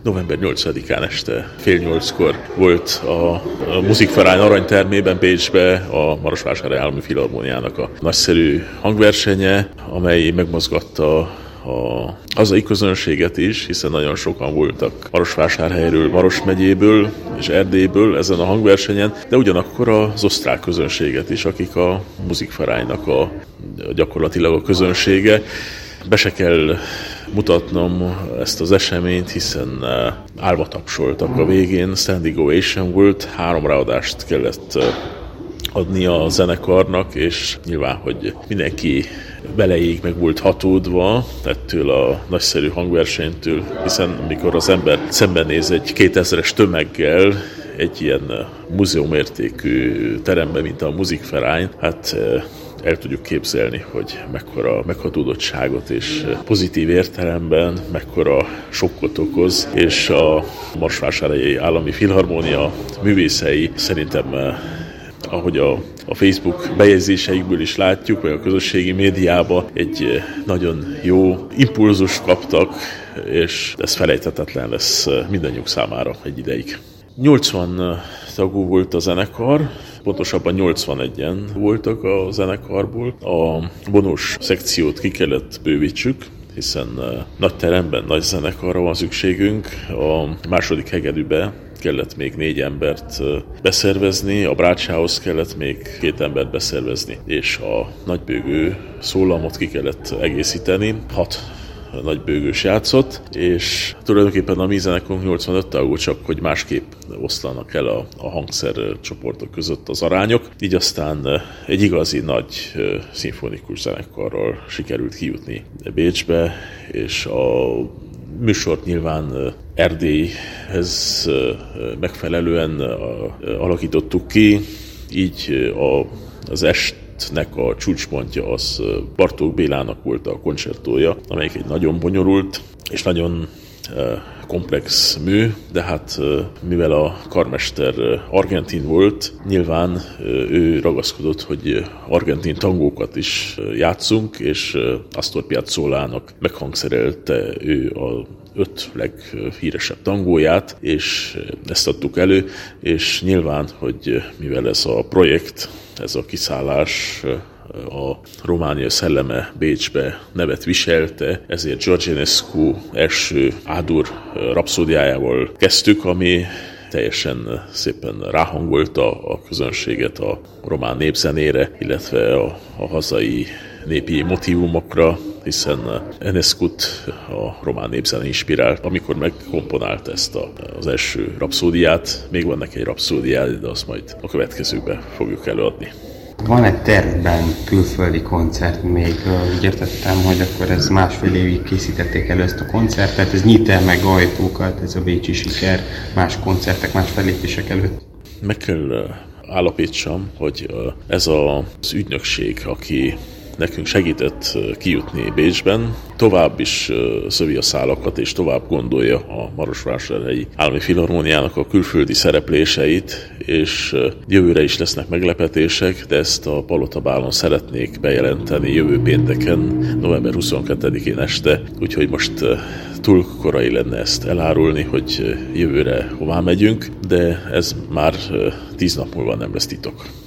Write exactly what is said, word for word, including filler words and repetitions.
november nyolcadikán este fél nyolckor volt a, a Musikverein aranytermében Bécsbe a Marosvásárhelyi Állami Filharmóniának a nagyszerű hangversenye, amely megmozgatta a hazai közönséget is, hiszen nagyon sokan voltak Marosvásárhelyről, Maros megyéből és Erdélyből ezen a hangversenyen, de ugyanakkor az osztrák közönséget is, akik a Musikvereinnak a gyakorlatilag a közönsége. Be se kell mutatnom ezt az eseményt, hiszen állva tapsoltak a végén, standing ovation volt, három ráadást kellett adni a zenekarnak, és nyilván, hogy mindenki beleig meg volt hatódva ettől a nagyszerű hangversenytől, hiszen amikor az ember szembenéz egy kétezres tömeggel, egy ilyen múzeumértékű teremben, mint a Musikverein, hát el tudjuk képzelni, hogy mekkora meghatódottságot és pozitív értelemben mekkora sokkot okoz, és a Marosvásárhelyi Állami Filharmónia művészei szerintem, ahogy a, a Facebook bejegyzéseikből is látjuk, vagy a közösségi médiában egy nagyon jó impulzust kaptak, és ez felejthetetlen lesz mindannyiunk számára egy ideig. nyolcvan tagú volt a zenekar, pontosabban nyolcvanegyen voltak a zenekarból. A bonus szekciót ki kellett bővítsük, hiszen nagy teremben nagy zenekarra van szükségünk. A második hegedűbe kellett még négy embert beszervezni, a brácsához kellett még két embert beszervezni, és a nagybőgő szólamot ki kellett egészíteni. Hat nagybőgős játszott, és tulajdonképpen a mi zenekarunk nyolcvanöt tagú, csak hogy másképp oszlanak el a, a hangszer csoportok között az arányok. Így aztán egy igazi nagy szimfonikus zenekarral sikerült kijutni Bécsbe, és a műsort nyilván Erdélyhez megfelelően alakítottuk ki, így a, az est nek a csúcspontja az Bartók Bélának volt a koncertója, amelyik egy nagyon bonyolult és nagyon komplex mű, de hát mivel a karmester argentin volt, nyilván ő ragaszkodott, hogy argentin tangókat is játszunk, és Astor Piazzolának meghangszerelte ő a öt leghíresebb tangóját, és ezt adtuk elő, és nyilván, hogy mivel ez a projekt, ez a kiszállás a Románia szelleme Bécsbe nevet viselte, ezért George Enescu első Ádur rapszódiájával kezdtük, ami teljesen szépen ráhangolta a közönséget a román népzenére, illetve a, a hazai népi motívumokra, hiszen Enescut a román népzene inspirált, amikor megkomponált ezt a, az első rapszódiát. Még van neki egy rapszódiája, de azt majd a következőkben fogjuk előadni. Van-e tervben külföldi koncert még? Úgy értettem, hogy akkor ez másfél évig készítették elő ezt a koncertet, ez nyit-e meg ajtókat, ez a bécsi siker más koncertek, más fellépések előtt? Meg kell állapítsam, hogy ez az ügynökség, aki nekünk segített kijutni Bécsben, tovább is szövi a szálakat, és tovább gondolja a Marosvásárhelyi Állami Filharmóniának a külföldi szerepléseit, és jövőre is lesznek meglepetések, de ezt a Palotabálon szeretnék bejelenteni jövő pénteken, november huszonkettedikén este, úgyhogy most túl korai lenne ezt elárulni, hogy jövőre hová megyünk, de ez már tíz nap múlva nem lesz titok.